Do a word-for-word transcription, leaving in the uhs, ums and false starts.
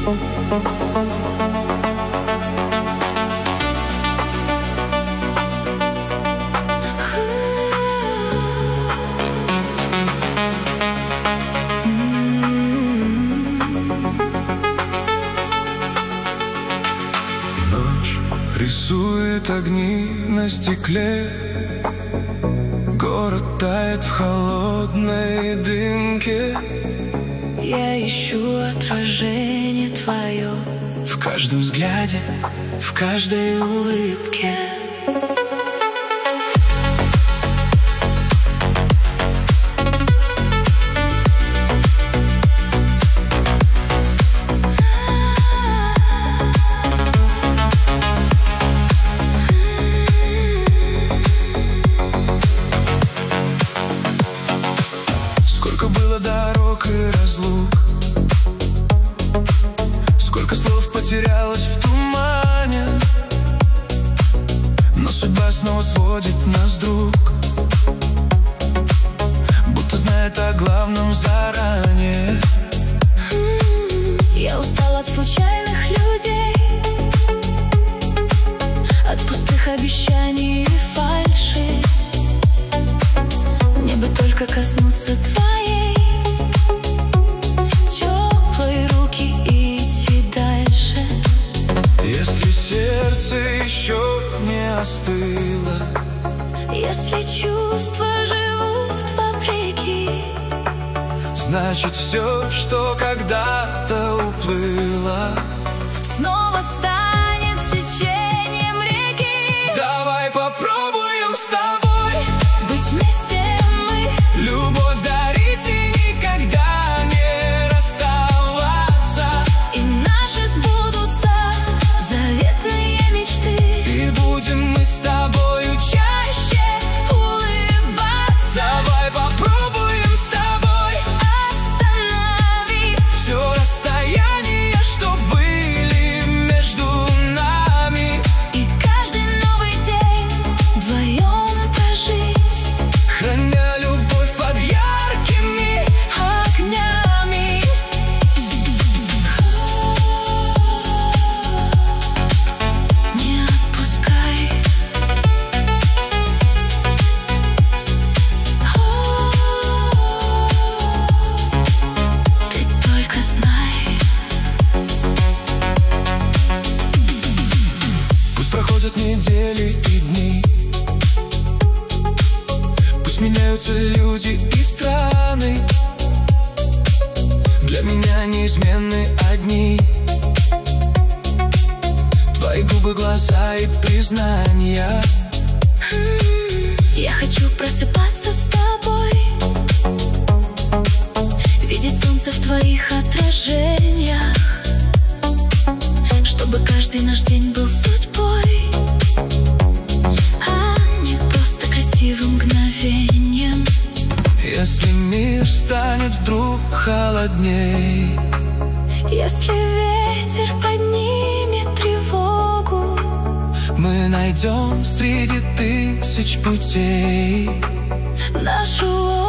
Рисует огни на стекле, город тает в холодной дымке. Я ищу отражение твое в каждом взгляде, в каждой улыбке. Сколько было дорог и разлук, сколько слов потерялось в тумане, но судьба снова сводит нас, друг, будто знает о главном заранее. Я устал от случайных людей, от пустых обещаний и фальши. Мне бы только коснуться твоей теплой руки и идти дальше. Если сердце еще не остыло, если чувства живут вопреки, значит все, что когда-то уплыло, снова станет течением реки. Давай попробуем с тобой быть вместе мы, любовь дарить и никогда не расставаться. и наши сбудутся заветные мечты. И будем мы с тобою чаще улыбаться. Давай попробуем с тобой остановить все расстояние, что были между нами, и каждый новый день вдвоем прожить, храня любовь под яркими огнями. Не отпускай. Ты только знай. Пусть проходят недели и дни, пусть меняются люди и страны, для меня неизменны одни твои губы, глаза и признания. Я хочу просыпаться с тобой, видеть солнце в твоих отражениях, чтобы каждый наш день был судьбой, а не просто красивым мгновением. Если мир станет вдруг холодней, Если ветер поднимет тревогу, мы найдем среди тысяч путей нашу